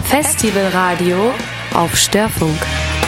Festivalradio auf Störfunk.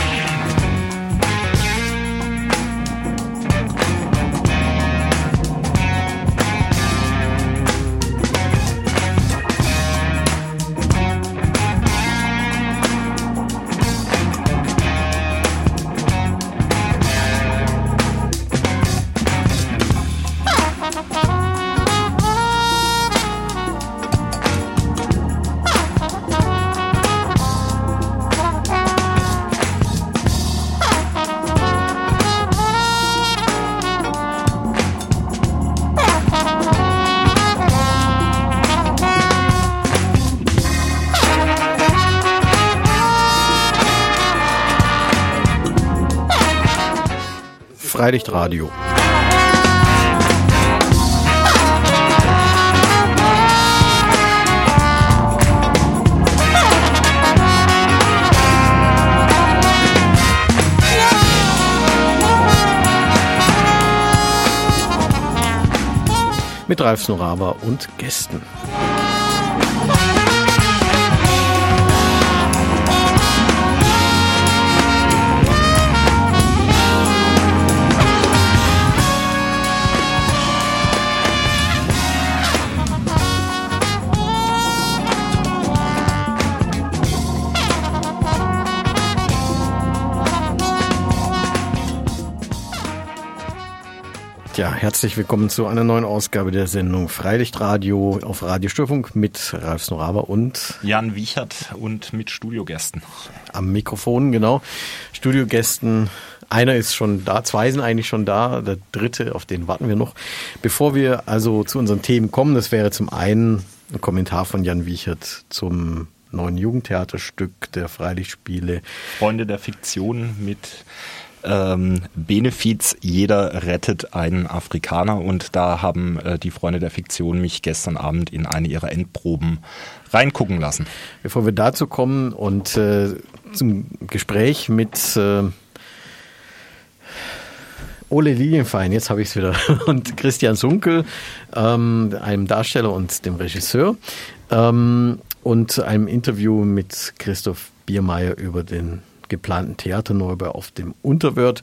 Freilichtradio. Mit Ralf Snoraba und Gästen. Ja, herzlich willkommen zu einer neuen Ausgabe der Sendung Freilichtradio auf Radio Störfunk mit Ralf Snoraba und Jan Wiechert und mit Studiogästen. Am Mikrofon, genau. Studiogästen, einer ist schon da, zwei sind eigentlich schon da, der dritte, auf den warten wir noch. Bevor wir also zu unseren Themen kommen, das wäre zum einen ein Kommentar von Jan Wiechert zum neuen Jugendtheaterstück der Freilichtspiele. Freunde der Fiktion mit Benefiz, jeder rettet einen Afrikaner, und da haben die Freunde der Fiktion mich gestern Abend in eine ihrer Endproben reingucken lassen. Bevor wir dazu kommen und zum Gespräch mit Ole Lilienfein, jetzt habe ich es wieder, und Christian Sunkel, einem Darsteller und dem Regisseur, und einem Interview mit Christoph Biermeier über den geplanten Theaterneubau auf dem Unterwörth.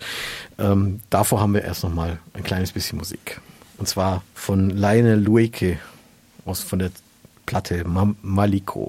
Davor haben wir erst noch mal ein kleines bisschen Musik. Und zwar von Lionel Lueke von der Platte Maliko.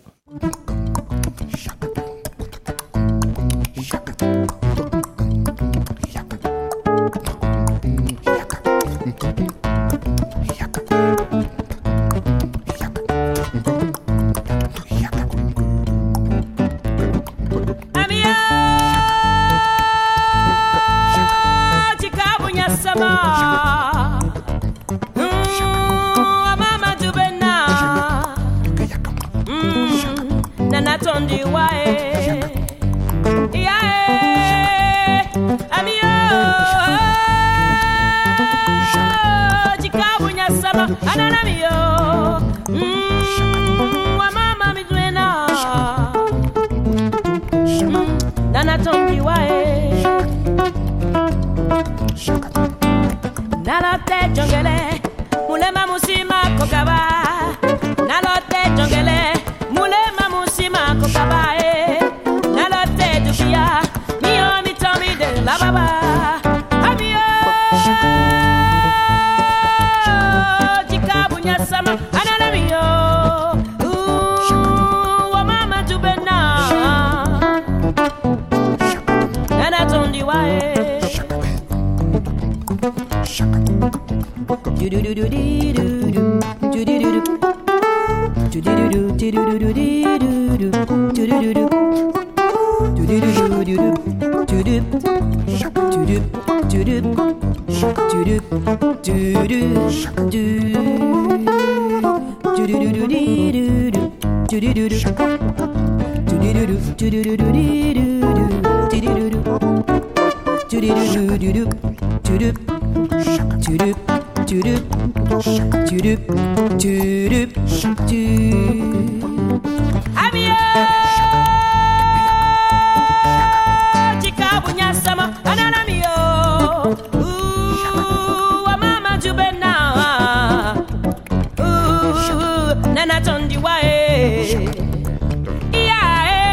Nana tondi wae, yeah.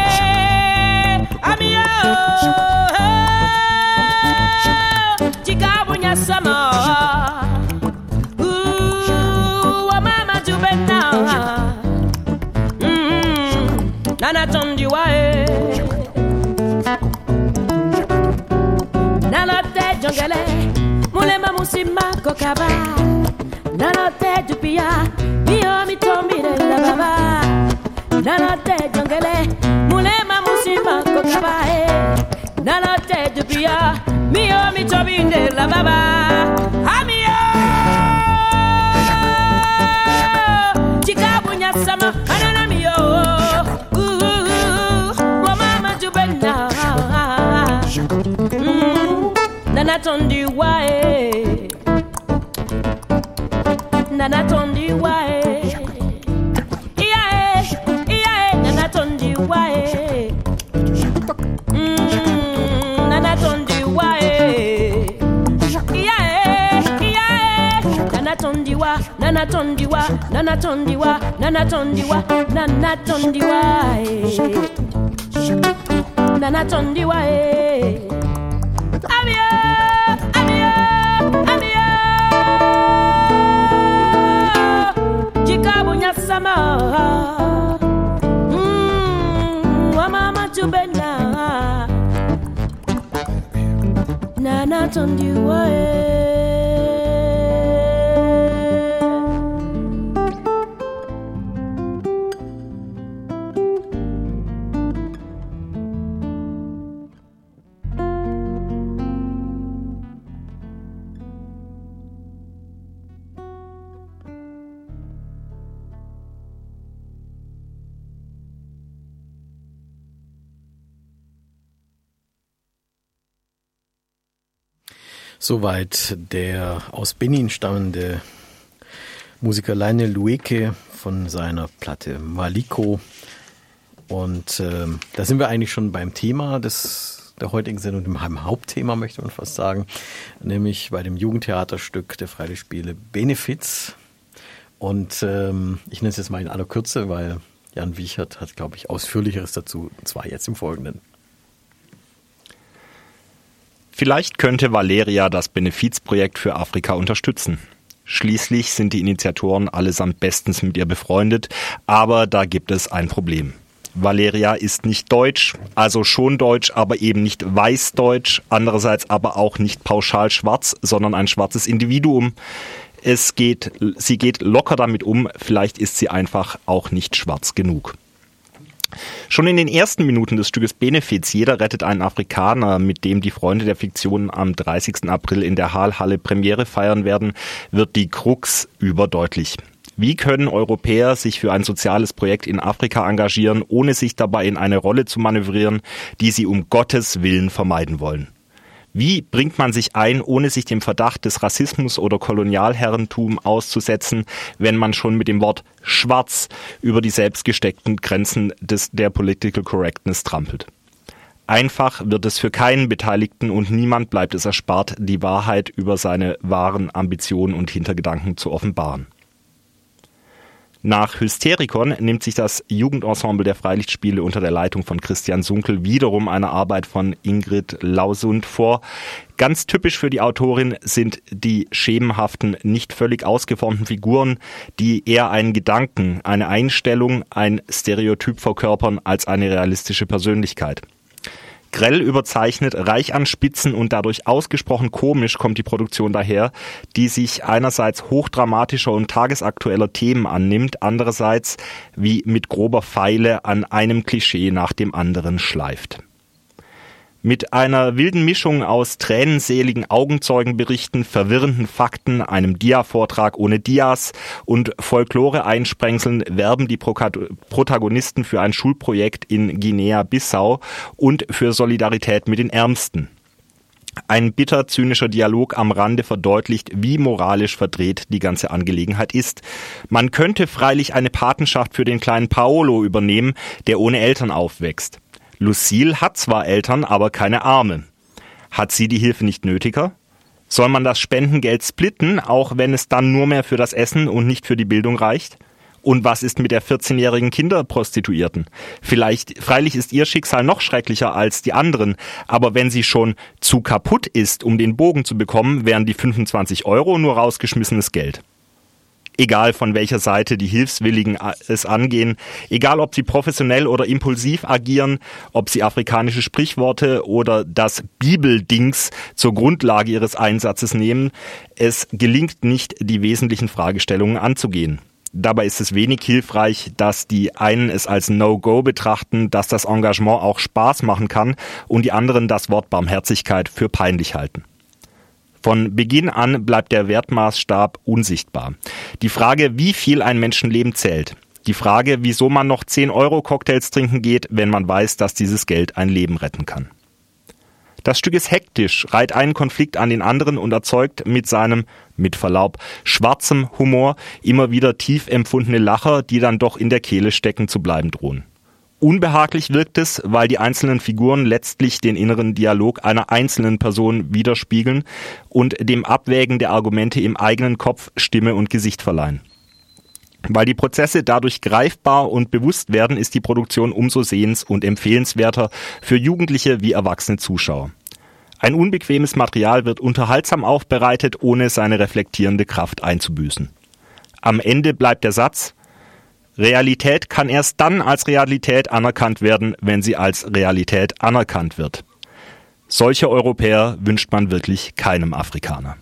summer. Ooh, mama jubena. Nana tondi wae. Nana te jongele. Mulema musima kokaba. Nana te dupia. Mio mi tombi de la baba. Nana te jongele. Mulema musima kokaba. Nana te dupia. Mio mi tombi de la baba. Amio. Chikabunya sama. Anana mio. Mama jubena. Nana tondi wae. Nana tondi wae. Yeah, nana tondi wae. Nana tondi wae. Yeah, nana tondi wa, nana tondi wa, nana tondi wa, nana tondi wa, nana tondi wae. Nana tondi wae. Amio, amio, amio. Chikabunya sama. Mama jubena. Nana tondi wae. Soweit der aus Benin stammende Musiker Lionel Lueke von seiner Platte Maliko. Und da sind wir eigentlich schon beim Thema der heutigen Sendung, dem Hauptthema möchte man fast sagen, nämlich bei dem Jugendtheaterstück der Freilichtspiele Benefiz. Und ich nenne es jetzt mal in aller Kürze, weil Jan Wiechert hat, glaube ich, Ausführlicheres dazu, und zwar jetzt im Folgenden. Vielleicht könnte Valeria das Benefizprojekt für Afrika unterstützen. Schließlich sind die Initiatoren allesamt bestens mit ihr befreundet, aber da gibt es ein Problem. Valeria ist nicht deutsch, also schon deutsch, aber eben nicht weißdeutsch, andererseits aber auch nicht pauschal schwarz, sondern ein schwarzes Individuum. Sie geht locker damit um, vielleicht ist sie einfach auch nicht schwarz genug. Schon in den ersten Minuten des Stückes Benefiz, Jeder rettet einen Afrikaner, mit dem die Freunde der Fiktion am 30. April in der Haalhalle Premiere feiern werden, wird die Krux überdeutlich. Wie können Europäer sich für ein soziales Projekt in Afrika engagieren, ohne sich dabei in eine Rolle zu manövrieren, die sie um Gottes Willen vermeiden wollen? Wie bringt man sich ein, ohne sich dem Verdacht des Rassismus oder Kolonialherrentum auszusetzen, wenn man schon mit dem Wort schwarz über die selbst gesteckten Grenzen der Political Correctness trampelt? Einfach wird es für keinen Beteiligten und niemand bleibt es erspart, die Wahrheit über seine wahren Ambitionen und Hintergedanken zu offenbaren. Nach Hysterikon nimmt sich das Jugendensemble der Freilichtspiele unter der Leitung von Christian Sunkel wiederum eine Arbeit von Ingrid Lausund vor. Ganz typisch für die Autorin sind die schemenhaften, nicht völlig ausgeformten Figuren, die eher einen Gedanken, eine Einstellung, ein Stereotyp verkörpern als eine realistische Persönlichkeit. Grell überzeichnet, reich an Spitzen und dadurch ausgesprochen komisch kommt die Produktion daher, die sich einerseits hochdramatischer und tagesaktueller Themen annimmt, andererseits wie mit grober Feile an einem Klischee nach dem anderen schleift. Mit einer wilden Mischung aus tränenseligen Augenzeugenberichten, verwirrenden Fakten, einem Dia-Vortrag ohne Dias und Folklore-Einsprengseln werben die Protagonisten für ein Schulprojekt in Guinea-Bissau und für Solidarität mit den Ärmsten. Ein bitter zynischer Dialog am Rande verdeutlicht, wie moralisch verdreht die ganze Angelegenheit ist. Man könnte freilich eine Patenschaft für den kleinen Paolo übernehmen, der ohne Eltern aufwächst. Lucille hat zwar Eltern, aber keine Arme. Hat sie die Hilfe nicht nötiger? Soll man das Spendengeld splitten, auch wenn es dann nur mehr für das Essen und nicht für die Bildung reicht? Und was ist mit der 14-jährigen Kinderprostituierten? Freilich ist ihr Schicksal noch schrecklicher als die anderen, aber wenn sie schon zu kaputt ist, um den Bogen zu bekommen, wären die 25 € nur rausgeschmissenes Geld. Egal von welcher Seite die Hilfswilligen es angehen, egal ob sie professionell oder impulsiv agieren, ob sie afrikanische Sprichworte oder das Bibeldings zur Grundlage ihres Einsatzes nehmen, es gelingt nicht, die wesentlichen Fragestellungen anzugehen. Dabei ist es wenig hilfreich, dass die einen es als No-Go betrachten, dass das Engagement auch Spaß machen kann und die anderen das Wort Barmherzigkeit für peinlich halten. Von Beginn an bleibt der Wertmaßstab unsichtbar. Die Frage, wie viel ein Menschenleben zählt. Die Frage, wieso man noch 10 € Cocktails trinken geht, wenn man weiß, dass dieses Geld ein Leben retten kann. Das Stück ist hektisch, reiht einen Konflikt an den anderen und erzeugt mit seinem, mit Verlaub, schwarzem Humor immer wieder tief empfundene Lacher, die dann doch in der Kehle stecken zu bleiben drohen. Unbehaglich wirkt es, weil die einzelnen Figuren letztlich den inneren Dialog einer einzelnen Person widerspiegeln und dem Abwägen der Argumente im eigenen Kopf Stimme und Gesicht verleihen. Weil die Prozesse dadurch greifbar und bewusst werden, ist die Produktion umso sehens- und empfehlenswerter für jugendliche wie erwachsene Zuschauer. Ein unbequemes Material wird unterhaltsam aufbereitet, ohne seine reflektierende Kraft einzubüßen. Am Ende bleibt der Satz: Realität kann erst dann als Realität anerkannt werden, wenn sie als Realität anerkannt wird. Solche Europäer wünscht man wirklich keinem Afrikaner.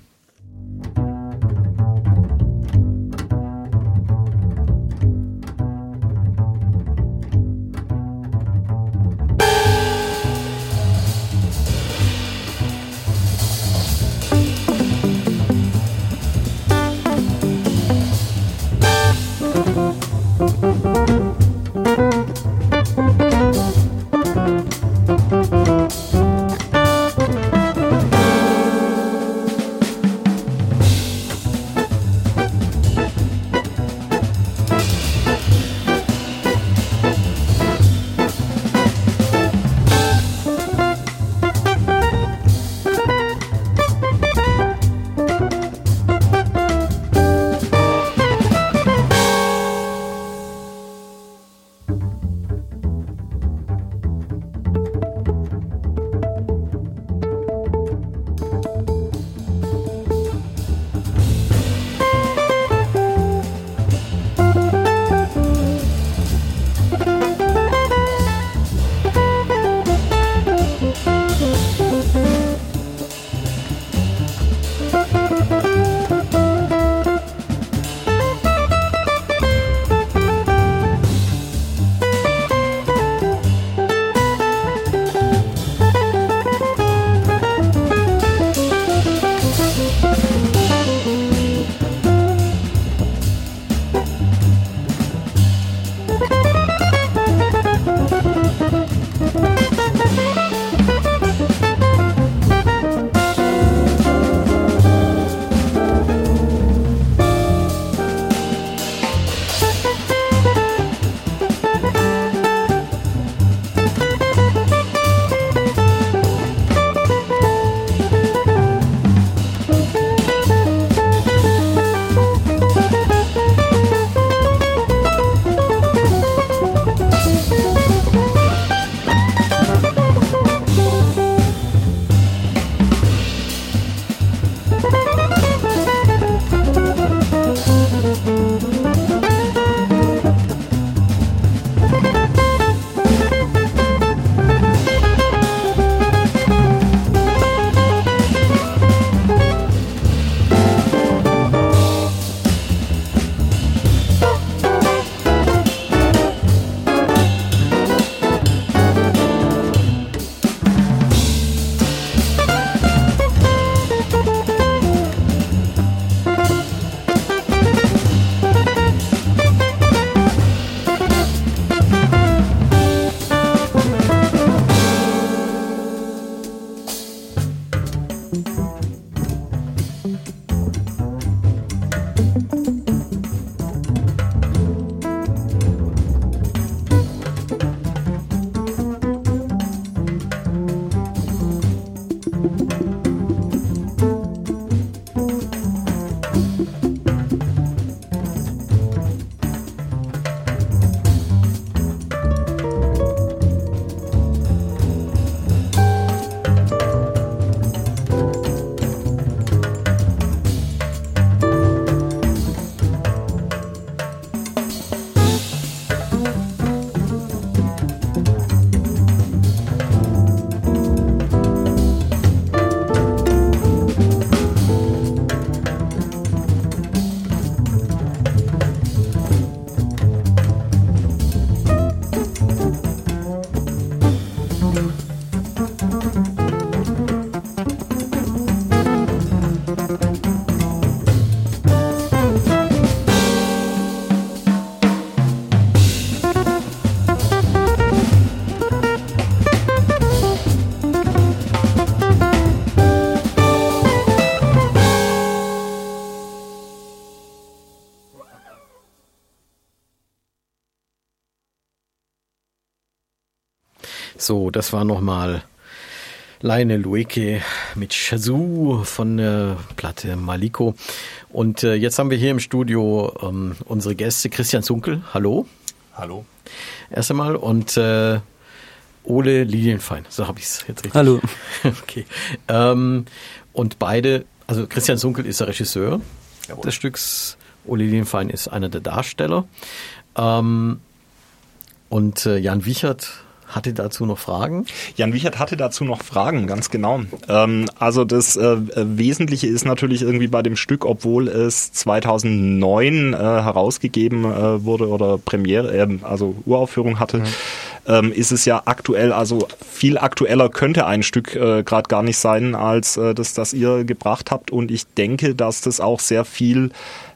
So, das war nochmal Lionel Lueke mit Shazoo von der Platte Maliko. Und jetzt haben wir hier im Studio unsere Gäste Christian Zunkel. Hallo. Hallo. Erst einmal. Und Ole Lilienfein. So habe ich es jetzt richtig. Hallo. Okay. Und beide, also Christian Zunkel ist der Regisseur des Stücks. Ole Lilienfein ist einer der Darsteller. Und Jan Wichert hatte dazu noch Fragen? Jan Wichert hatte dazu noch Fragen, ganz genau. Also das Wesentliche ist natürlich irgendwie bei dem Stück, obwohl es 2009 herausgegeben wurde oder Premiere, also Uraufführung hatte, ist es ja aktuell, also viel aktueller könnte ein Stück gerade gar nicht sein, als das ihr gebracht habt. Und ich denke, dass das auch sehr viel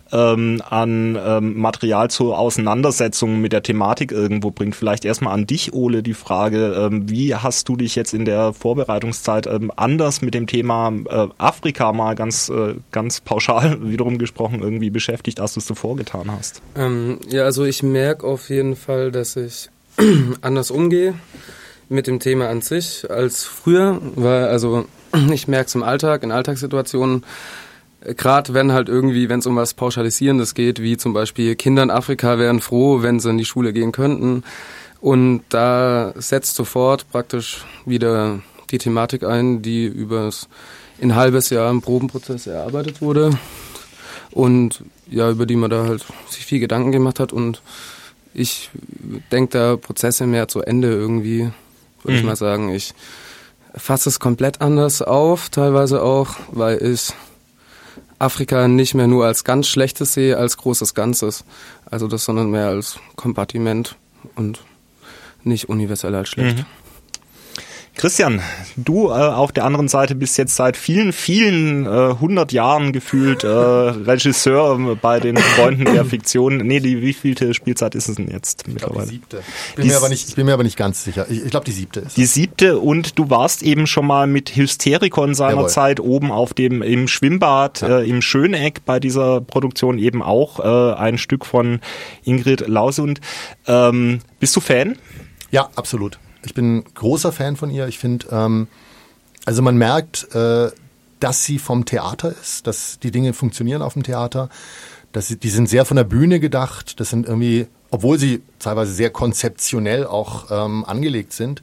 an Material zur Auseinandersetzung mit der Thematik irgendwo bringt. Vielleicht erstmal an dich, Ole, die Frage, wie hast du dich jetzt in der Vorbereitungszeit anders mit dem Thema Afrika mal ganz pauschal wiederum gesprochen irgendwie beschäftigt, als du es zuvor getan hast? Ja, also ich merke auf jeden Fall, dass ich anders umgehe mit dem Thema an sich als früher, weil also ich merke es im Alltag, in Alltagssituationen, gerade wenn halt irgendwie, wenn es um was Pauschalisierendes geht, wie zum Beispiel Kinder in Afrika wären froh, wenn sie in die Schule gehen könnten. Und da setzt sofort praktisch wieder die Thematik ein, die über ein halbes Jahr im Probenprozess erarbeitet wurde. Und ja, über die man da halt sich viel Gedanken gemacht hat. Und ich denke da Prozesse mehr zu Ende irgendwie, würde ich mal sagen. Ich fasse es komplett anders auf, teilweise auch, weil ich Afrika nicht mehr nur als ganz Schlechtes sehe, als großes Ganzes. Also das, sondern mehr als Kompartiment und nicht universell als schlecht. Christian, du auf der anderen Seite bist jetzt seit vielen, vielen 100 Jahren gefühlt Regisseur bei den Freunden der Fiktion. Nee, wie vielte Spielzeit ist es denn jetzt mittlerweile? Ich glaube die 7. Ich bin mir aber nicht ganz sicher. Ich glaube die 7. ist es. Die 7. und du warst eben schon mal mit Hysterikon seinerzeit oben auf im Schwimmbad im Schöneck bei dieser Produktion eben auch ein Stück von Ingrid Lausund. Bist du Fan? Ja, absolut. Ich bin großer Fan von ihr. Ich finde, also man merkt, dass sie vom Theater ist, dass die Dinge funktionieren auf dem Theater. Die sind sehr von der Bühne gedacht. Das sind irgendwie, obwohl sie teilweise sehr konzeptionell auch angelegt sind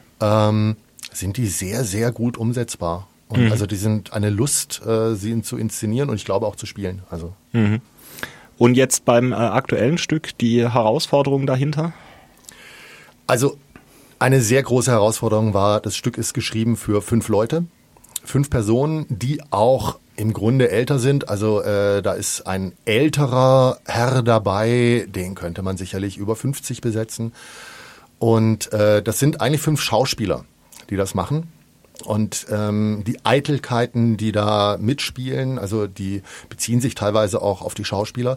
die sehr, sehr gut umsetzbar. Und also die sind eine Lust, sie zu inszenieren und ich glaube auch zu spielen. Also. Und jetzt beim aktuellen Stück die Herausforderung dahinter? Also eine sehr große Herausforderung war, das Stück ist geschrieben für 5 Leute, 5 Personen, die auch im Grunde älter sind. Also da ist ein älterer Herr dabei, den könnte man sicherlich über 50 besetzen. Und das sind eigentlich 5 Schauspieler, die das machen. Und die Eitelkeiten, die da mitspielen, also die beziehen sich teilweise auch auf die Schauspieler.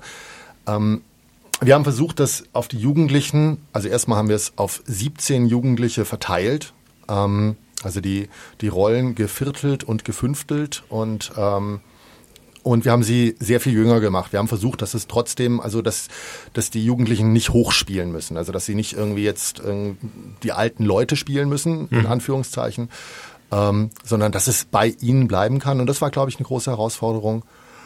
Wir haben versucht, das auf die Jugendlichen, also erstmal haben wir es auf 17 Jugendliche verteilt, also die Rollen geviertelt und gefünftelt und wir haben sie sehr viel jünger gemacht. Wir haben versucht, dass es trotzdem, also dass die Jugendlichen nicht hochspielen müssen, also dass sie nicht irgendwie jetzt die alten Leute spielen müssen, in Anführungszeichen, sondern dass es bei ihnen bleiben kann. Und das war, glaube ich, eine große Herausforderung.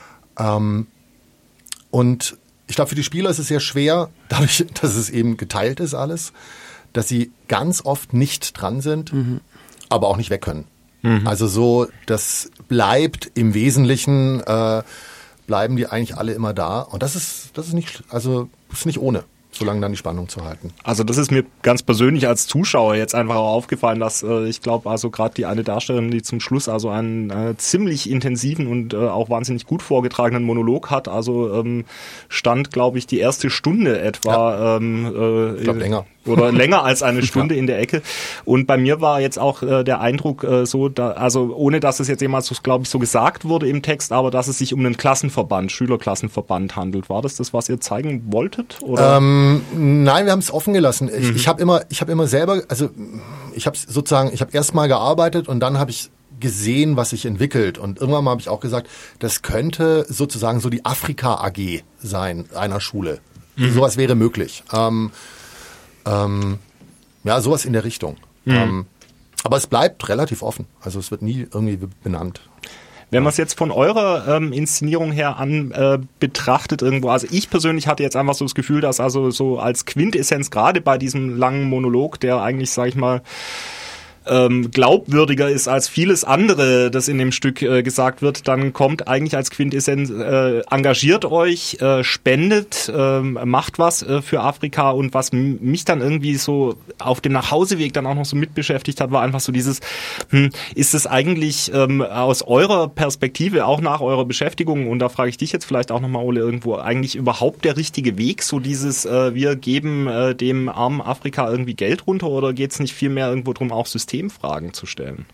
Und ich glaube, für die Spieler ist es sehr schwer, dadurch, dass es eben geteilt ist alles, dass sie ganz oft nicht dran sind, aber auch nicht weg können. Also so, das bleibt im Wesentlichen, bleiben die eigentlich alle immer da. Und das ist nicht ohne, solange dann die Spannung zu halten. Also das ist mir ganz persönlich als Zuschauer jetzt einfach auch aufgefallen, dass ich glaube, also gerade die eine Darstellerin, die zum Schluss also einen ziemlich intensiven und auch wahnsinnig gut vorgetragenen Monolog hat, also stand, glaube ich, die erste Stunde etwa. Ja. Ich glaube länger. Oder länger als eine Stunde in der Ecke. Und bei mir war jetzt auch der Eindruck also ohne dass es jetzt jemals, glaube ich, so gesagt wurde im Text, aber dass es sich um einen Klassenverband, Schülerklassenverband handelt. War das, was ihr zeigen wolltet? Oder? Nein, wir haben es offen gelassen. Ich habe immer selber, also ich habe erst mal gearbeitet und dann habe ich gesehen, was sich entwickelt. Und irgendwann mal habe ich auch gesagt, das könnte sozusagen so die Afrika AG sein, einer Schule. Sowas wäre möglich. Ja, sowas in der Richtung. Aber es bleibt relativ offen. Also es wird nie irgendwie benannt. Wenn man es jetzt von eurer Inszenierung her an betrachtet irgendwo, also ich persönlich hatte jetzt einfach so das Gefühl, dass also so als Quintessenz gerade bei diesem langen Monolog, der eigentlich, sag ich mal, glaubwürdiger ist als vieles andere, das in dem Stück gesagt wird, dann kommt eigentlich als Quintessenz, engagiert euch, spendet, macht was für Afrika. Und was mich dann irgendwie so auf dem Nachhauseweg dann auch noch so mit beschäftigt hat, war einfach so dieses, ist es eigentlich aus eurer Perspektive, auch nach eurer Beschäftigung, und da frage ich dich jetzt vielleicht auch nochmal, Ole, irgendwo eigentlich überhaupt der richtige Weg, so dieses, wir geben dem armen Afrika irgendwie Geld runter, oder geht es nicht vielmehr irgendwo drum, auch Systemfragen zu stellen?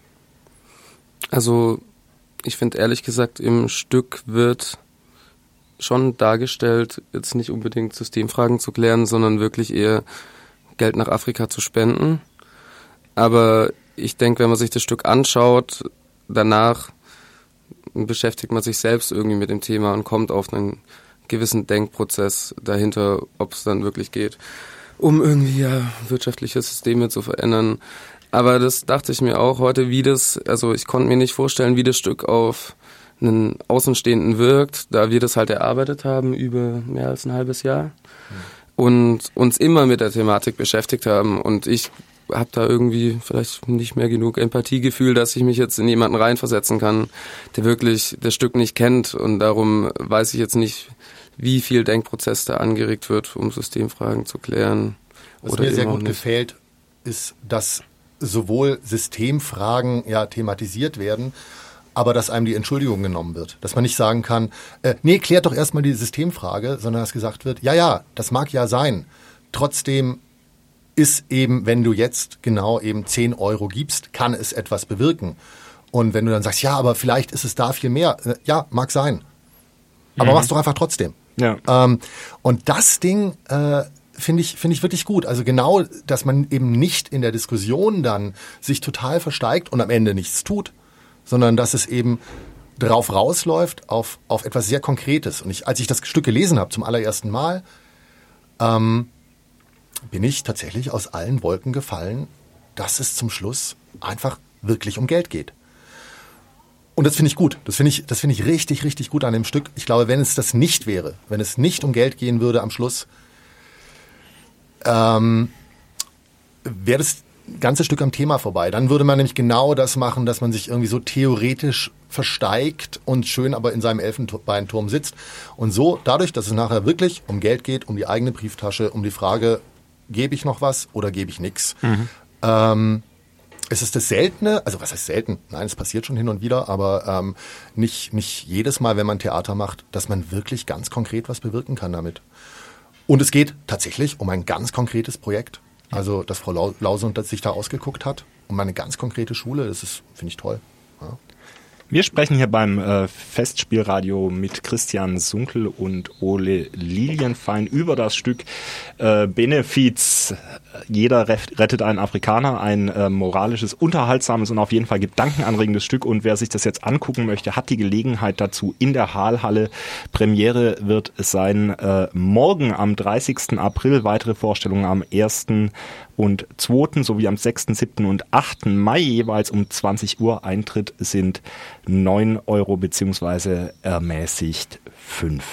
Also ich finde ehrlich gesagt, im Stück wird schon dargestellt, jetzt nicht unbedingt Systemfragen zu klären, sondern wirklich eher Geld nach Afrika zu spenden. Aber ich denke, wenn man sich das Stück anschaut, danach beschäftigt man sich selbst irgendwie mit dem Thema und kommt auf einen gewissen Denkprozess dahinter, ob es dann wirklich geht, um irgendwie wirtschaftliche Systeme zu verändern. Aber das dachte ich mir auch heute, also ich konnte mir nicht vorstellen, wie das Stück auf einen Außenstehenden wirkt, da wir das halt erarbeitet haben über mehr als ein halbes Jahr und uns immer mit der Thematik beschäftigt haben. Und ich habe da irgendwie vielleicht nicht mehr genug Empathiegefühl, dass ich mich jetzt in jemanden reinversetzen kann, der wirklich das Stück nicht kennt. Und darum weiß ich jetzt nicht, wie viel Denkprozess da angeregt wird, um Systemfragen zu klären. Was mir sehr gut gefällt, ist, dass sowohl Systemfragen thematisiert werden, aber dass einem die Entschuldigung genommen wird. Dass man nicht sagen kann, nee, klärt doch erstmal die Systemfrage, sondern dass gesagt wird, ja, das mag ja sein. Trotzdem ist eben, wenn du jetzt genau eben 10 Euro gibst, kann es etwas bewirken. Und wenn du dann sagst, ja, aber vielleicht ist es da viel mehr. Ja, mag sein. Aber mach's doch einfach trotzdem. Ja. Und das Ding finde ich wirklich gut. Also genau, dass man eben nicht in der Diskussion dann sich total versteigt und am Ende nichts tut, sondern dass es eben drauf rausläuft auf etwas sehr Konkretes. Und als ich das Stück gelesen habe zum allerersten Mal, bin ich tatsächlich aus allen Wolken gefallen, dass es zum Schluss einfach wirklich um Geld geht. Und das finde ich gut. Das finde ich richtig, richtig gut an dem Stück. Ich glaube, wenn es das nicht wäre, wenn es nicht um Geld gehen würde am Schluss, wäre das ganze Stück am Thema vorbei. Dann würde man nämlich genau das machen, dass man sich irgendwie so theoretisch versteigt und schön aber in seinem Elfenbeinturm sitzt. Und so, dadurch, dass es nachher wirklich um Geld geht, um die eigene Brieftasche, um die Frage, gebe ich noch was oder gebe ich nichts? Es ist das Seltene, also was heißt selten? Nein, es passiert schon hin und wieder, aber nicht jedes Mal, wenn man Theater macht, dass man wirklich ganz konkret was bewirken kann damit. Und es geht tatsächlich um ein ganz konkretes Projekt. Also, dass Frau Lausund sich da ausgeguckt hat, um eine ganz konkrete Schule, das ist, finde ich, toll. Ja. Wir sprechen hier beim Festspielradio mit Christian Sunkel und Ole Lilienfein über das Stück Benefiz. Jeder rettet einen Afrikaner, ein moralisches, unterhaltsames und auf jeden Fall gedankenanregendes Stück. Und wer sich das jetzt angucken möchte, hat die Gelegenheit dazu in der Haalhalle. Premiere wird es sein morgen am 30. April. Weitere Vorstellungen am 1. und 2. sowie am 6., 7. und 8. Mai jeweils um 20 Uhr. Eintritt sind 9 Euro beziehungsweise ermäßigt 5.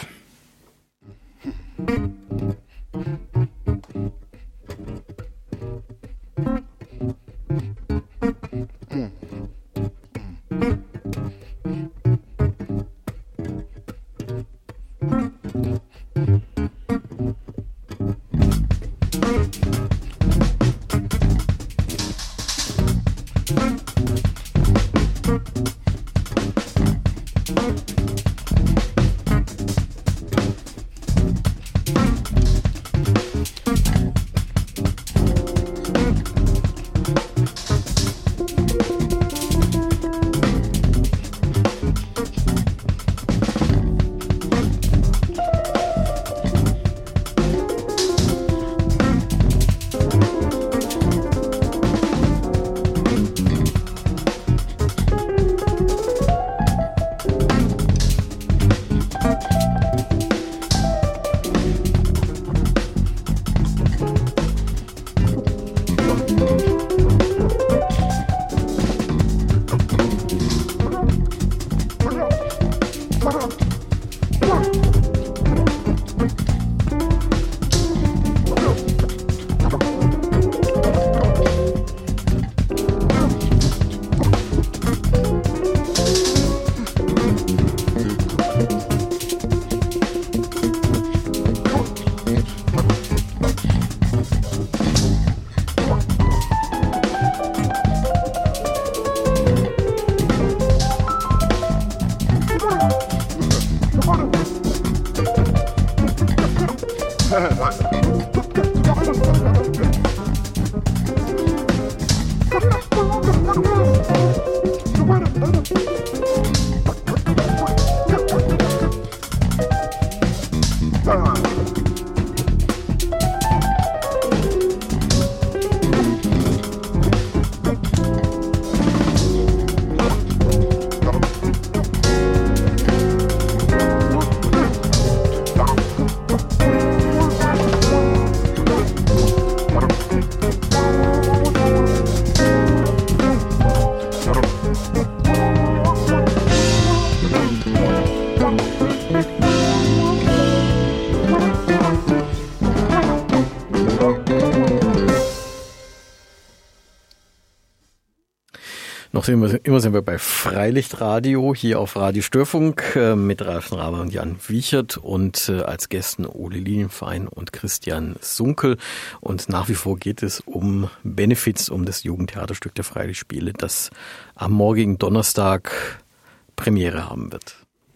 Immer sind wir bei Freilichtradio, hier auf Radio Störfunk mit Ralf Raber und Jan Wiechert und als Gästen Ole Lilienfein und Christian Sunkel. Und nach wie vor geht es um Benefits, um das Jugendtheaterstück der Freilichtspiele, das am morgigen Donnerstag Premiere haben wird.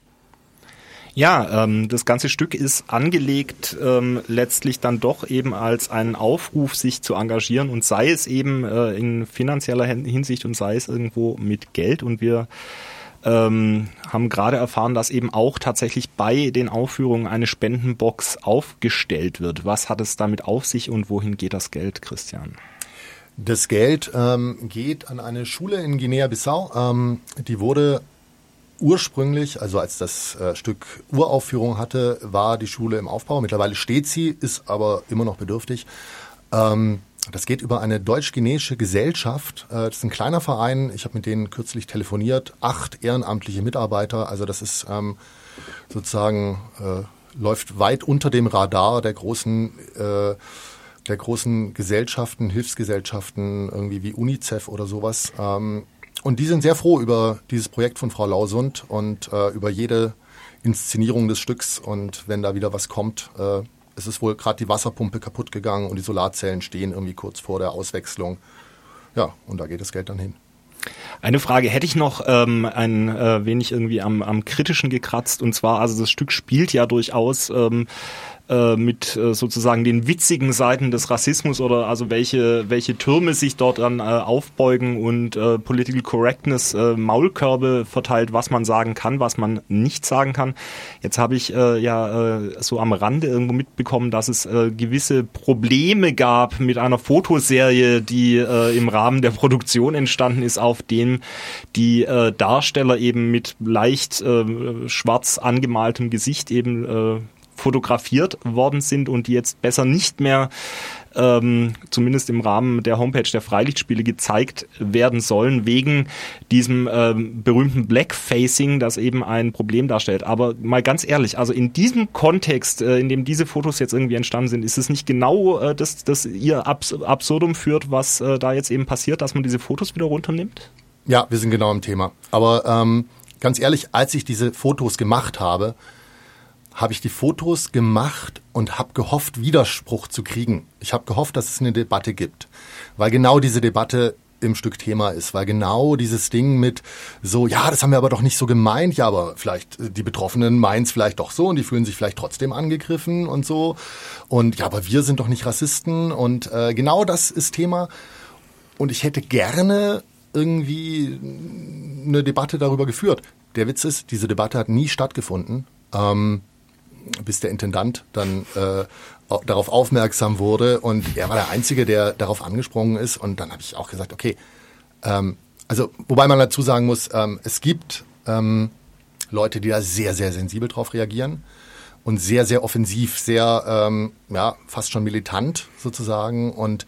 Ja, das ganze Stück ist angelegt letztlich dann doch eben als einen Aufruf, sich zu engagieren und sei es eben in finanzieller Hinsicht und sei es irgendwo mit Geld. Und wir haben gerade erfahren, dass eben auch tatsächlich bei den Aufführungen eine Spendenbox aufgestellt wird. Was hat es damit auf sich und wohin geht das Geld, Christian? Das Geld geht an eine Schule in Guinea-Bissau. Die wurde ursprünglich, also als das Stück Uraufführung hatte, war die Schule im Aufbau. Mittlerweile steht sie, ist aber immer noch bedürftig. Das geht über eine deutsch-guineische Gesellschaft. Das ist ein kleiner Verein. Ich habe mit denen kürzlich telefoniert. 8 ehrenamtliche Mitarbeiter. Also das ist sozusagen läuft weit unter dem Radar der großen Gesellschaften, Hilfsgesellschaften, irgendwie wie UNICEF oder sowas. Und die sind sehr froh über dieses Projekt von Frau Lausund und über jede Inszenierung des Stücks. Und wenn da wieder was kommt, es ist wohl gerade die Wasserpumpe kaputt gegangen und die Solarzellen stehen irgendwie kurz vor der Auswechslung. Ja, und da geht das Geld dann hin. Eine Frage hätte ich noch ein wenig irgendwie am Kritischen gekratzt. Und zwar, also das Stück spielt ja durchaus mit sozusagen den witzigen Seiten des Rassismus oder also welche Türme sich dort dann aufbeugen und Political Correctness Maulkörbe verteilt, was man sagen kann, was man nicht sagen kann. Jetzt habe ich so am Rande irgendwo mitbekommen, dass es gewisse Probleme gab mit einer Fotoserie, die im Rahmen der Produktion entstanden ist, auf dem die Darsteller eben mit leicht schwarz angemaltem Gesicht eben fotografiert worden sind und die jetzt besser nicht mehr zumindest im Rahmen der Homepage der Freilichtspiele gezeigt werden sollen, wegen diesem berühmten Blackfacing, das eben ein Problem darstellt. Aber mal ganz ehrlich, also in diesem Kontext, in dem diese Fotos jetzt irgendwie entstanden sind, ist es nicht genau das ihr Absurdum führt, was da jetzt eben passiert, dass man diese Fotos wieder runternimmt? Ja, wir sind genau im Thema. Aber ganz ehrlich, als ich diese Fotos gemacht habe ich die Fotos gemacht und habe gehofft, Widerspruch zu kriegen. Ich habe gehofft, dass es eine Debatte gibt, weil genau diese Debatte im Stück Thema ist, weil genau dieses Ding mit so, ja, das haben wir aber doch nicht so gemeint, ja, aber vielleicht die Betroffenen meinen es vielleicht doch so und die fühlen sich vielleicht trotzdem angegriffen und so und ja, aber wir sind doch nicht Rassisten und genau das ist Thema und ich hätte gerne irgendwie eine Debatte darüber geführt. Der Witz ist, diese Debatte hat nie stattgefunden. Bis der Intendant dann darauf aufmerksam wurde und er war der Einzige, der darauf angesprungen ist und dann habe ich auch gesagt, okay, also wobei man dazu sagen muss, es gibt Leute, die da sehr, sehr sensibel drauf reagieren und sehr, sehr offensiv, sehr, fast schon militant sozusagen und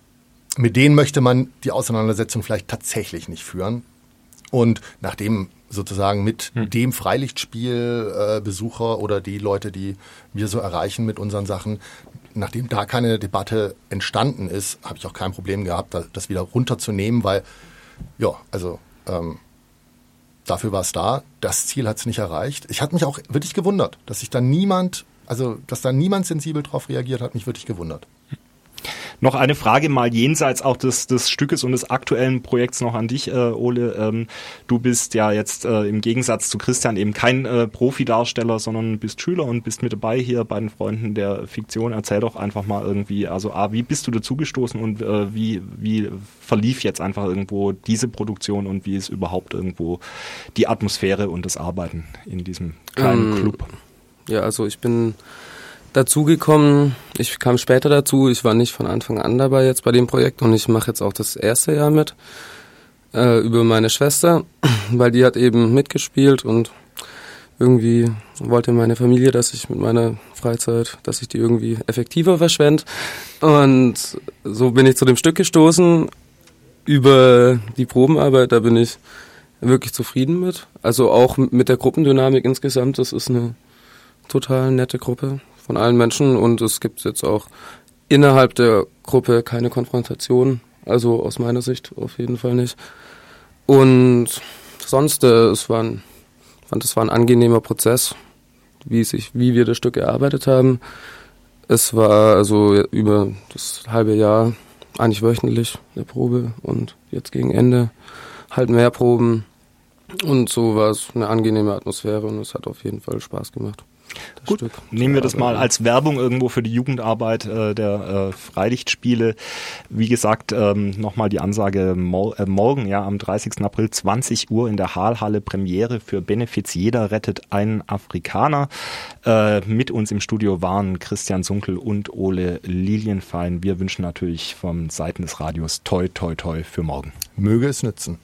mit denen möchte man die Auseinandersetzung vielleicht tatsächlich nicht führen und nachdem sozusagen mit dem Freilichtspielbesucher oder die Leute, die wir so erreichen mit unseren Sachen, nachdem da keine Debatte entstanden ist, habe ich auch kein Problem gehabt, das wieder runterzunehmen, weil, dafür war es da. Das Ziel hat es nicht erreicht. Ich hatte mich auch wirklich gewundert, dass da niemand sensibel drauf reagiert hat, mich wirklich gewundert. Noch eine Frage mal jenseits auch des Stückes und des aktuellen Projekts noch an dich, Ole. Du bist ja jetzt im Gegensatz zu Christian eben kein Profidarsteller, sondern bist Schüler und bist mit dabei hier bei den Freunden der Fiktion. Erzähl doch einfach mal irgendwie, also wie bist du dazugestoßen und wie verlief jetzt einfach irgendwo diese Produktion und wie ist überhaupt irgendwo die Atmosphäre und das Arbeiten in diesem kleinen Club? Ja, also ich bin dazugekommen, ich kam später dazu, ich war nicht von Anfang an dabei jetzt bei dem Projekt und ich mache jetzt auch das erste Jahr mit, über meine Schwester, weil die hat eben mitgespielt und irgendwie wollte meine Familie, dass ich mit meiner Freizeit, dass ich die irgendwie effektiver verschwende und so bin ich zu dem Stück gestoßen über die Probenarbeit, da bin ich wirklich zufrieden mit, also auch mit der Gruppendynamik insgesamt, das ist eine total nette Gruppe von allen Menschen und es gibt jetzt auch innerhalb der Gruppe keine Konfrontation, also aus meiner Sicht auf jeden Fall nicht. Und sonst, es war ein angenehmer Prozess, wie wir das Stück erarbeitet haben. Es war also über das halbe Jahr eigentlich wöchentlich eine Probe und jetzt gegen Ende halt mehr Proben und so war es eine angenehme Atmosphäre und es hat auf jeden Fall Spaß gemacht. Gut, nehmen wir das mal als Werbung irgendwo für die Jugendarbeit der Freilichtspiele. Wie gesagt, nochmal die Ansage morgen, ja, am 30. April 20 Uhr in der Haalhalle Premiere für Benefiz Jeder rettet einen Afrikaner. Mit uns im Studio waren Christian Sunkel und Ole Lilienfein. Wir wünschen natürlich von Seiten des Radios toi toi toi für morgen. Möge es nützen.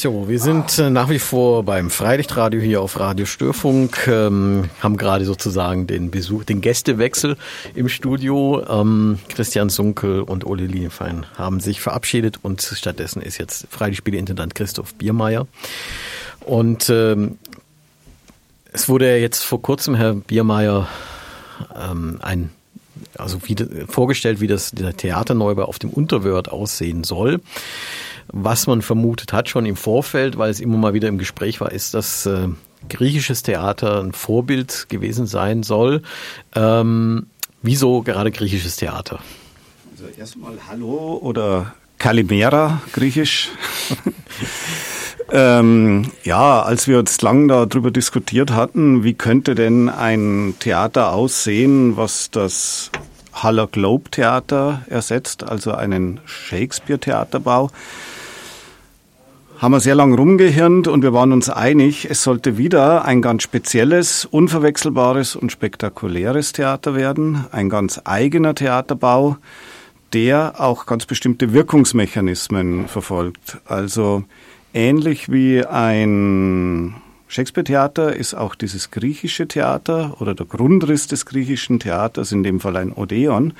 So, wir sind nach wie vor beim Freilichtradio hier auf Radio Störfunk, haben gerade sozusagen den Gästewechsel im Studio. Christian Sunkel und Ole Lilienfein haben sich verabschiedet und stattdessen ist jetzt Freilichtspiele-Intendant Christoph Biermeier. Und es wurde ja jetzt vor kurzem, Herr Biermeier, vorgestellt, wie der Theaterneubau auf dem Unterwörth aussehen soll. Was man vermutet hat schon im Vorfeld, weil es immer mal wieder im Gespräch war, ist, dass griechisches Theater ein Vorbild gewesen sein soll. Wieso gerade griechisches Theater? Also erstmal Hallo oder Kalimera, griechisch. Als wir uns lang darüber diskutiert hatten, wie könnte denn ein Theater aussehen, was das Haller Globe Theater ersetzt, also einen Shakespeare-Theaterbau, haben wir sehr lang rumgehirnt und wir waren uns einig, es sollte wieder ein ganz spezielles, unverwechselbares und spektakuläres Theater werden, ein ganz eigener Theaterbau, der auch ganz bestimmte Wirkungsmechanismen verfolgt. Also ähnlich wie ein Shakespeare-Theater ist auch dieses griechische Theater oder der Grundriss des griechischen Theaters, in dem Fall ein Odeon,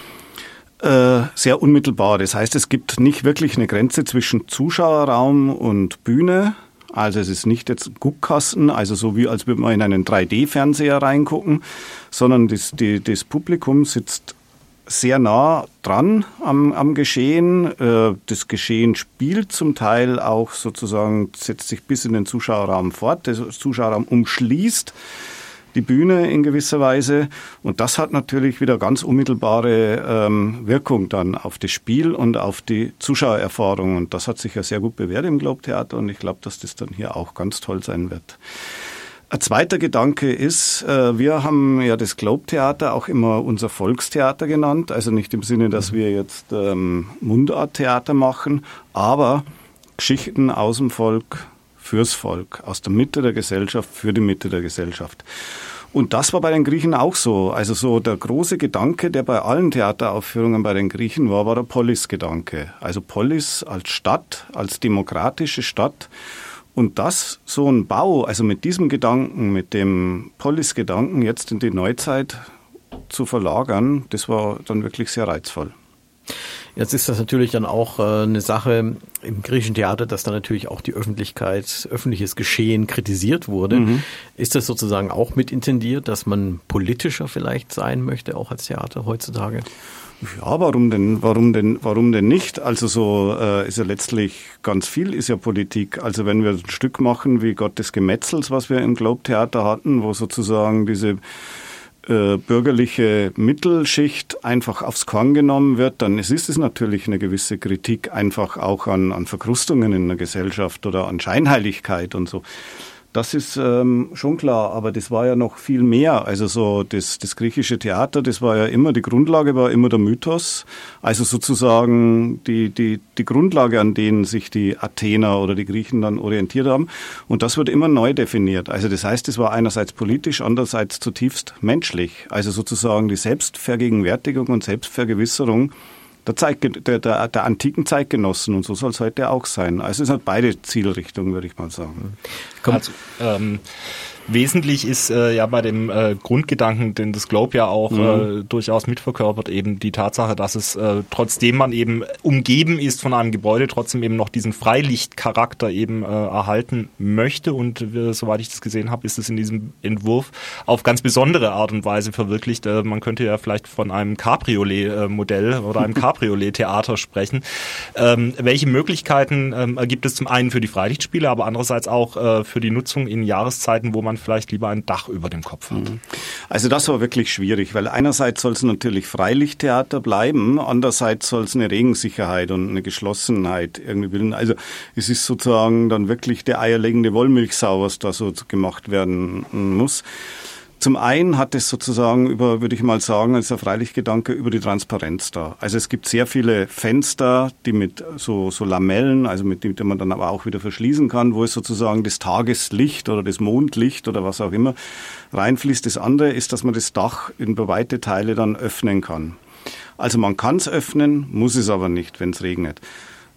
sehr unmittelbar. Das heißt, es gibt nicht wirklich eine Grenze zwischen Zuschauerraum und Bühne. Also es ist nicht jetzt Guckkasten, also so wie als würde man in einen 3D-Fernseher reingucken, sondern das Publikum sitzt sehr nah dran am Geschehen. Das Geschehen spielt zum Teil auch sozusagen, setzt sich bis in den Zuschauerraum fort. Der Zuschauerraum umschließt die Bühne in gewisser Weise. Und das hat natürlich wieder ganz unmittelbare Wirkung dann auf das Spiel und auf die Zuschauererfahrung. Und das hat sich ja sehr gut bewährt im Globe Theater und ich glaube, dass das dann hier auch ganz toll sein wird. Ein zweiter Gedanke ist, wir haben ja das Globe Theater auch immer unser Volkstheater genannt. Also nicht im Sinne, dass wir jetzt Mundarttheater machen, aber Geschichten aus dem Volk, fürs Volk, aus der Mitte der Gesellschaft, für die Mitte der Gesellschaft. Und das war bei den Griechen auch so. Also so der große Gedanke, der bei allen Theateraufführungen bei den Griechen war der Polis-Gedanke. Also Polis als Stadt, als demokratische Stadt. Und das, so ein Bau, also mit diesem Gedanken, mit dem Polis-Gedanken jetzt in die Neuzeit zu verlagern, das war dann wirklich sehr reizvoll. Jetzt ist das natürlich dann auch eine Sache im griechischen Theater, dass dann natürlich auch die Öffentlichkeit, öffentliches Geschehen kritisiert wurde. Mhm. Ist das sozusagen auch mit intendiert, dass man politischer vielleicht sein möchte, auch als Theater heutzutage? Ja, warum denn nicht? Also so ist ja letztlich ganz viel, ist ja Politik. Also wenn wir ein Stück machen wie Gott des Gemetzels, was wir im Globe Theater hatten, wo sozusagen diese bürgerliche Mittelschicht einfach aufs Korn genommen wird, dann ist es natürlich eine gewisse Kritik einfach auch an Verkrustungen in der Gesellschaft oder an Scheinheiligkeit und so. Das ist schon klar, aber das war ja noch viel mehr. Also so das griechische Theater, das war ja immer, die Grundlage war immer der Mythos. Also sozusagen die Grundlage, an denen sich die Athener oder die Griechen dann orientiert haben. Und das wird immer neu definiert. Also das heißt, es war einerseits politisch, andererseits zutiefst menschlich. Also sozusagen die Selbstvergegenwärtigung und Selbstvergewisserung der antiken Zeitgenossen, und so soll es heute auch sein. Also es hat beide Zielrichtungen, würde ich mal sagen. Also, wesentlich ist ja bei dem Grundgedanken, den das Globe ja auch durchaus mitverkörpert, eben die Tatsache, dass es trotzdem man eben umgeben ist von einem Gebäude, trotzdem eben noch diesen Freilichtcharakter eben erhalten möchte. Und soweit ich das gesehen habe, ist es in diesem Entwurf auf ganz besondere Art und Weise verwirklicht. Man könnte ja vielleicht von einem Cabriolet-Modell oder einem Cabriolet-Theater sprechen. Welche Möglichkeiten gibt es zum einen für die Freilichtspiele, aber andererseits auch für die Nutzung in Jahreszeiten, wo man vielleicht lieber ein Dach über dem Kopf hat? Also das war wirklich schwierig, weil einerseits soll es natürlich Freilichttheater bleiben, andererseits soll es eine Regensicherheit und eine Geschlossenheit irgendwie bilden. Also es ist sozusagen dann wirklich der eierlegende Wollmilchsau, was da so gemacht werden muss. Zum einen hat es sozusagen würde ich mal sagen, als der Freilichtgedanke über die Transparenz da. Also es gibt sehr viele Fenster, die mit so Lamellen, also mit denen man dann aber auch wieder verschließen kann, wo es sozusagen das Tageslicht oder das Mondlicht oder was auch immer reinfließt. Das andere ist, dass man das Dach in weite Teile dann öffnen kann. Also man kann es öffnen, muss es aber nicht, wenn es regnet.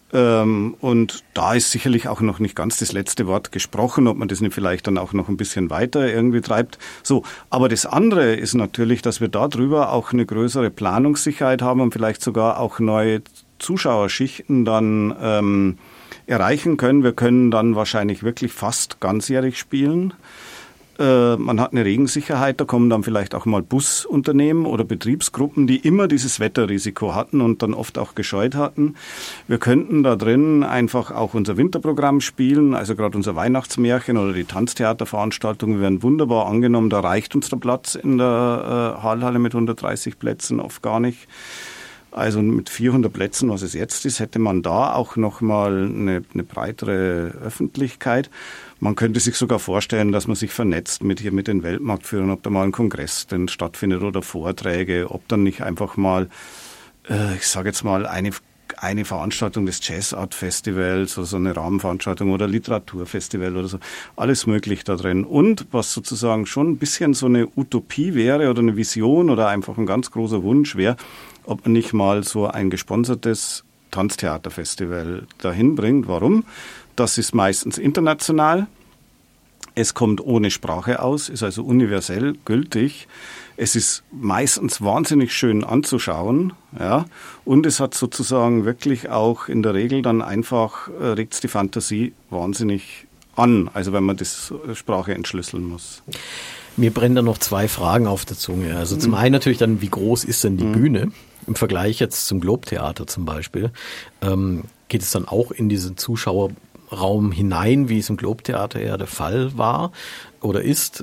Und da ist sicherlich auch noch nicht ganz das letzte Wort gesprochen, ob man das nicht vielleicht dann auch noch ein bisschen weiter irgendwie treibt. So, aber das andere ist natürlich, dass wir darüber auch eine größere Planungssicherheit haben und vielleicht sogar auch neue Zuschauerschichten dann erreichen können. Wir können dann wahrscheinlich wirklich fast ganzjährig spielen. Man hat eine Regensicherheit, da kommen dann vielleicht auch mal Busunternehmen oder Betriebsgruppen, die immer dieses Wetterrisiko hatten und dann oft auch gescheut hatten. Wir könnten da drin einfach auch unser Winterprogramm spielen, also gerade unser Weihnachtsmärchen oder die Tanztheaterveranstaltungen werden wunderbar angenommen. Da reicht uns der Platz in der Hallhalle mit 130 Plätzen oft gar nicht. Also mit 400 Plätzen, was es jetzt ist, hätte man da auch nochmal eine breitere Öffentlichkeit. Man könnte sich sogar vorstellen, dass man sich vernetzt mit den Weltmarktführern, ob da mal ein Kongress denn stattfindet oder Vorträge, ob dann nicht einfach mal, ich sage jetzt mal, eine Veranstaltung des Jazz Art Festivals, also eine Rahmenveranstaltung oder Literaturfestival oder so, alles möglich da drin. Und was sozusagen schon ein bisschen so eine Utopie wäre oder eine Vision oder einfach ein ganz großer Wunsch wäre, ob man nicht mal so ein gesponsertes Tanztheaterfestival dahin bringt. Warum? Das ist meistens international. Es kommt ohne Sprache aus, ist also universell gültig. Es ist meistens wahnsinnig schön anzuschauen, ja. Und es hat sozusagen wirklich auch in der Regel dann einfach, regt es die Fantasie wahnsinnig an. Also wenn man das Sprache entschlüsseln muss. Mir brennen da noch zwei Fragen auf der Zunge. Also zum einen natürlich dann, wie groß ist denn die Bühne im Vergleich jetzt zum Globe-Theater zum Beispiel? Geht es dann auch in diesen Zuschauerraum hinein, wie es im Globe-Theater eher der Fall war oder ist?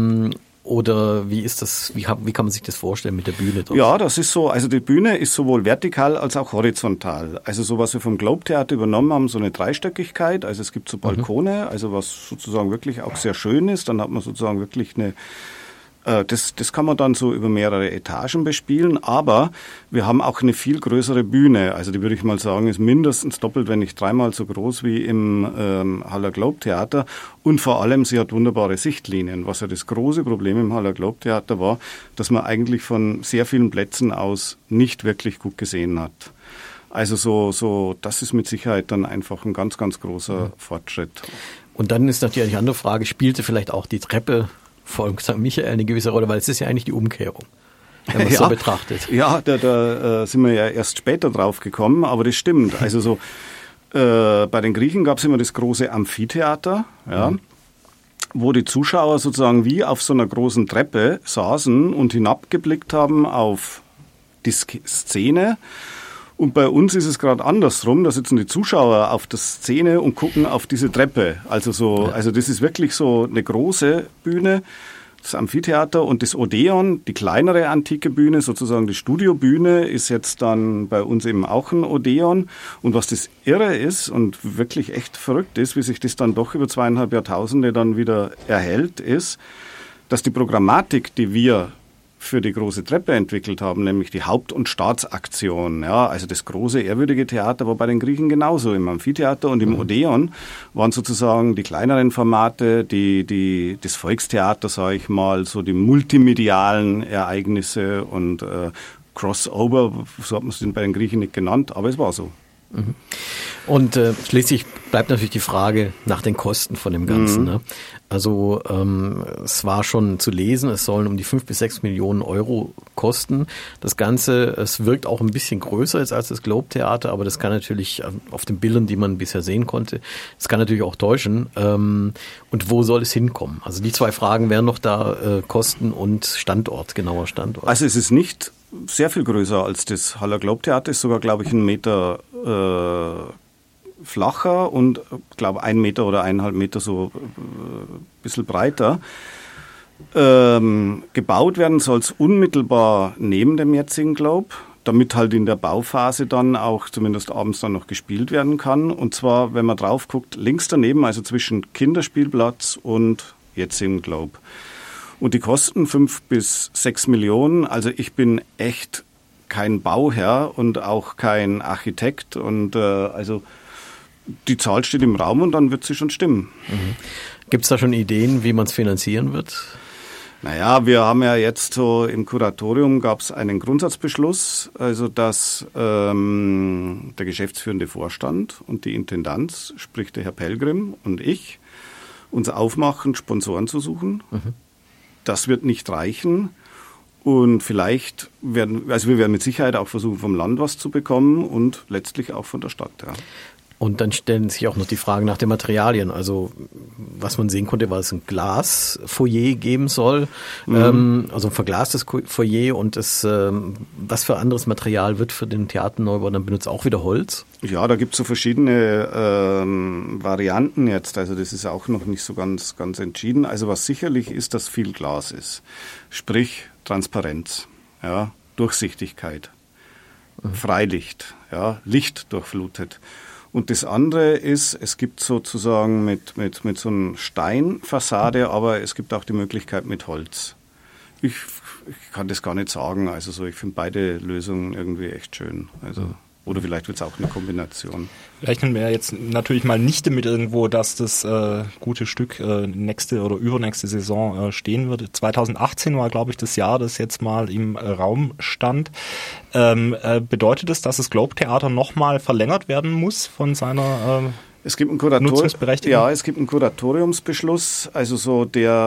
Oder wie ist das? Wie kann man sich das vorstellen mit der Bühne dort? Ja, das ist so. Also die Bühne ist sowohl vertikal als auch horizontal. Also so, was wir vom Globe-Theater übernommen haben, so eine Dreistöckigkeit. Also es gibt so Balkone, also was sozusagen wirklich auch sehr schön ist. Dann hat man sozusagen wirklich eine das kann man dann so über mehrere Etagen bespielen, aber wir haben auch eine viel größere Bühne. Also die würde ich mal sagen, ist mindestens doppelt, wenn nicht dreimal so groß wie im Haller Globe Theater. Und vor allem, sie hat wunderbare Sichtlinien. Was ja das große Problem im Haller Globe Theater war, dass man eigentlich von sehr vielen Plätzen aus nicht wirklich gut gesehen hat. Also so, das ist mit Sicherheit dann einfach ein ganz, ganz großer Fortschritt. Und dann ist natürlich die andere Frage, spielte vielleicht auch die Treppe vor St. Michael eine gewisse Rolle, weil es ist ja eigentlich die Umkehrung, wenn man es so betrachtet. Ja, da sind wir ja erst später drauf gekommen, aber das stimmt. Also so bei den Griechen gab es immer das große Amphitheater, ja, wo die Zuschauer sozusagen wie auf so einer großen Treppe saßen und hinabgeblickt haben auf die Szene. Und bei uns ist es gerade andersrum, da sitzen die Zuschauer auf der Szene und gucken auf diese Treppe. Also das ist wirklich so eine große Bühne, das Amphitheater, und das Odeon, die kleinere antike Bühne, sozusagen die Studiobühne, ist jetzt dann bei uns eben auch ein Odeon. Und was das irre ist und wirklich echt verrückt ist, wie sich das dann doch über 2,5 Jahrtausende dann wieder erhält, ist, dass die Programmatik, die wir für die große Treppe entwickelt haben, nämlich die Haupt- und Staatsaktion. Ja, also das große, ehrwürdige Theater war bei den Griechen genauso. Im Amphitheater und im Odeon waren sozusagen die kleineren Formate, das Volkstheater, sage ich mal, so die multimedialen Ereignisse und Crossover, so hat man es bei den Griechen nicht genannt, aber es war so. Und schließlich bleibt natürlich die Frage nach den Kosten von dem Ganzen. Ne? Also es war schon zu lesen, es sollen um die 5 bis 6 Millionen Euro kosten. Das Ganze, es wirkt auch ein bisschen größer jetzt als das Globe Theater, aber das kann natürlich auf den Bildern, die man bisher sehen konnte, das kann natürlich auch täuschen. Und wo soll es hinkommen? Also die zwei Fragen wären noch da, Kosten und Standort, genauer Standort. Also es ist nicht sehr viel größer als das Haller Globe Theater, ist sogar, glaube ich, 1 Meter flacher und, glaube 1 Meter oder 1,5 Meter so ein bisschen breiter. Gebaut werden soll es unmittelbar neben dem jetzigen Globe, damit halt in der Bauphase dann auch zumindest abends dann noch gespielt werden kann. Und zwar, wenn man drauf guckt, links daneben, also zwischen Kinderspielplatz und jetzigen Globe. Und die kosten 5 bis 6 Millionen. Also ich bin echt kein Bauherr und auch kein Architekt. Und also die Zahl steht im Raum und dann wird sie schon stimmen. Gibt es da schon Ideen, wie man es finanzieren wird? Naja, wir haben ja jetzt so im Kuratorium gab es einen Grundsatzbeschluss, also dass der geschäftsführende Vorstand und die Intendanz, sprich der Herr Pelgrim und ich, uns aufmachen, Sponsoren zu suchen. Das wird nicht reichen. Und vielleicht wir werden mit Sicherheit auch versuchen, vom Land was zu bekommen und letztlich auch von der Stadt. Ja. Und dann stellen sich auch noch die Fragen nach den Materialien. Also was man sehen konnte, war es ein Glasfoyer geben soll, also ein verglastes Foyer und was für anderes Material wird für den Theaterneubau dann benutzt? Auch wieder Holz? Ja, da gibt es so verschiedene Varianten jetzt. Also das ist auch noch nicht so ganz entschieden. Also was sicherlich ist, dass viel Glas ist. Sprich Transparenz, ja, Durchsichtigkeit, Freilicht, ja, Licht durchflutet. Und das andere ist, es gibt sozusagen mit so einer Steinfassade, aber es gibt auch die Möglichkeit mit Holz. Ich kann das gar nicht sagen. Also so, ich finde beide Lösungen irgendwie echt schön. Also, oder vielleicht wird es auch eine Kombination. Rechnen wir jetzt natürlich mal nicht damit irgendwo, dass das gute Stück nächste oder übernächste Saison stehen wird. 2018 war, glaube ich, das Jahr, das jetzt mal im Raum stand. Bedeutet das, dass das Globe-Theater nochmal verlängert werden muss von seiner es gibt einen Nutzungsberechtigung? Ja, es gibt einen Kuratoriumsbeschluss, also so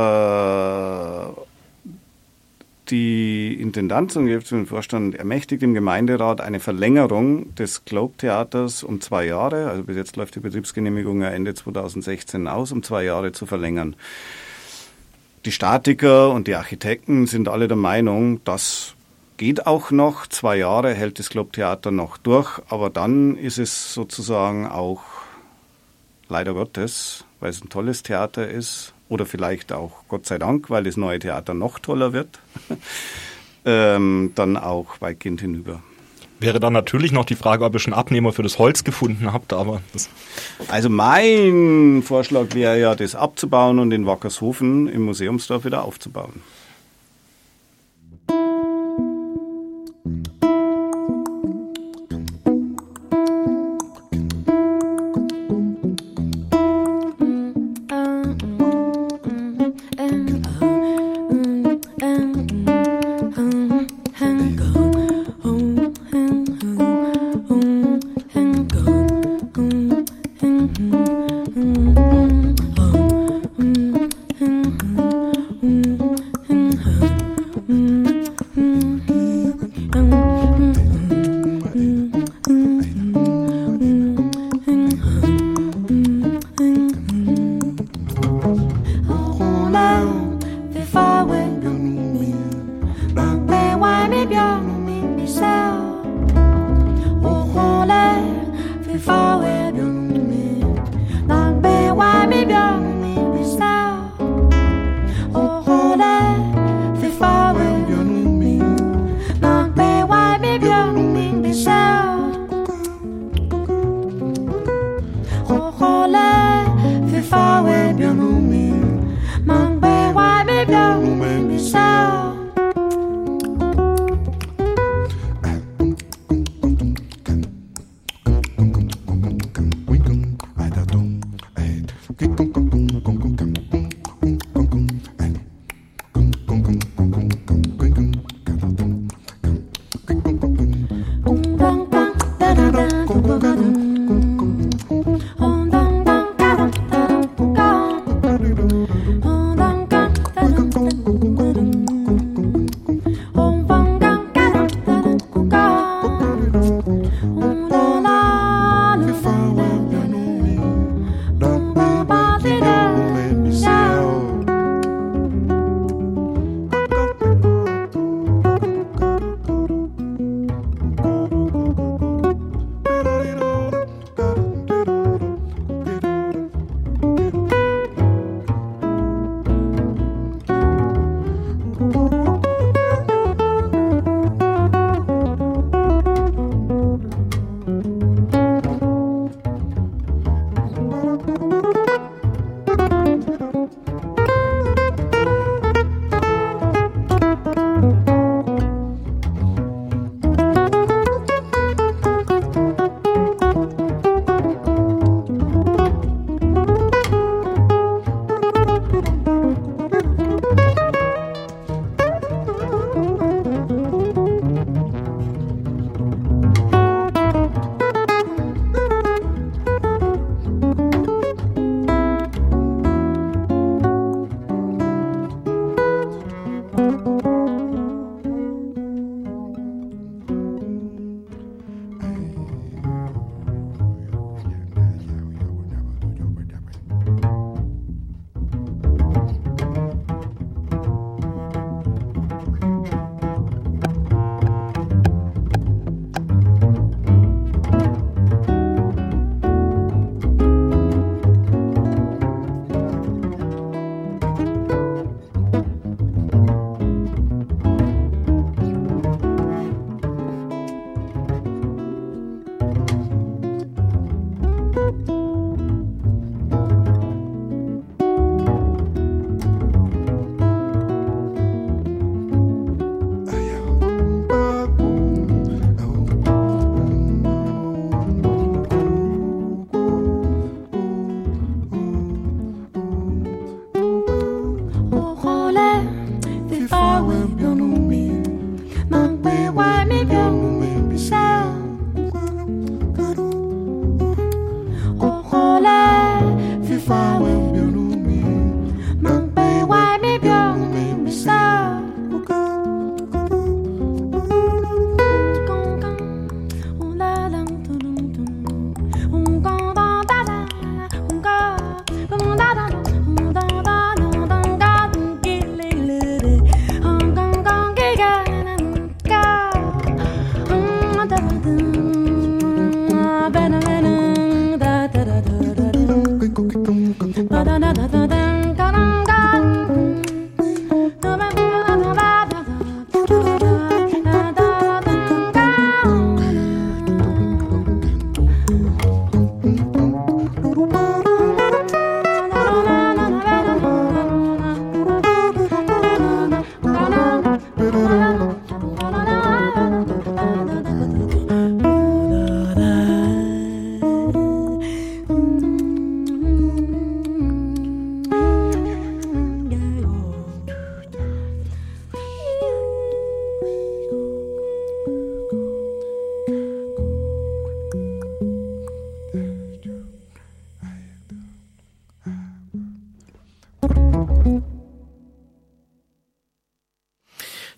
die Intendanz und den Vorstand ermächtigt im Gemeinderat eine Verlängerung des Globe-Theaters um 2 Jahre, also bis jetzt läuft die Betriebsgenehmigung ja Ende 2016 aus, um 2 Jahre zu verlängern. Die Statiker und die Architekten sind alle der Meinung, das geht auch noch, 2 Jahre hält das Globe-Theater noch durch, aber dann ist es sozusagen auch, leider Gottes, weil es ein tolles Theater ist, oder vielleicht auch, Gott sei Dank, weil das neue Theater noch toller wird, dann auch weitgehend hinüber. Wäre dann natürlich noch die Frage, ob ihr schon Abnehmer für das Holz gefunden habt, aber also mein Vorschlag wäre ja, das abzubauen und in Wackershofen im Museumsdorf wieder aufzubauen.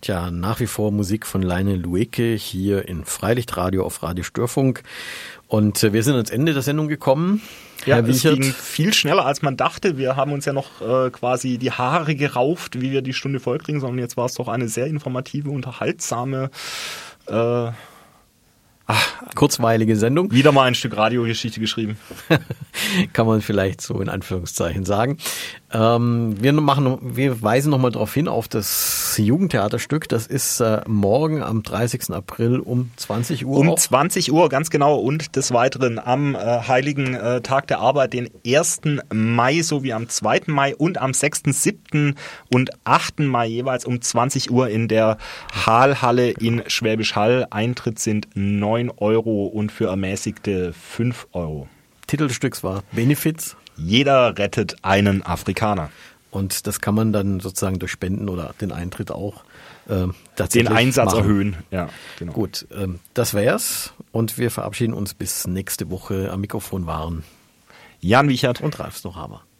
Tja, nach wie vor Musik von Leine Lueke hier in Freilichtradio auf Radio Störfunk. Und wir sind ans Ende der Sendung gekommen. Ja, Herr es Wiechert, ging viel schneller, als man dachte. Wir haben uns ja noch quasi die Haare gerauft, wie wir die Stunde vollkriegen, sondern jetzt war es doch eine sehr informative, unterhaltsame, kurzweilige Sendung. wieder mal ein Stück Radiogeschichte geschrieben. Kann man vielleicht so in Anführungszeichen sagen. Wir weisen nochmal darauf hin, auf das Jugendtheaterstück. Das ist morgen am 30. April um 20 Uhr. Um 20 Uhr, ganz genau. Und des Weiteren am Heiligen Tag der Arbeit, den 1. Mai sowie am 2. Mai und am 6., 7. und 8. Mai jeweils um 20 Uhr in der Hahlhalle in Schwäbisch Hall. Eintritt sind 9 Euro und für Ermäßigte 5 Euro. Titel des Stücks war Benefits. Jeder rettet einen Afrikaner. Und das kann man dann sozusagen durch Spenden oder den Eintritt auch tatsächlich Den Einsatz machen. erhöhen. Ja, genau. Gut, das wär's. Und wir verabschieden uns bis nächste Woche. Am Mikrofon waren Jan Wiechert und Ralf Snochhamer.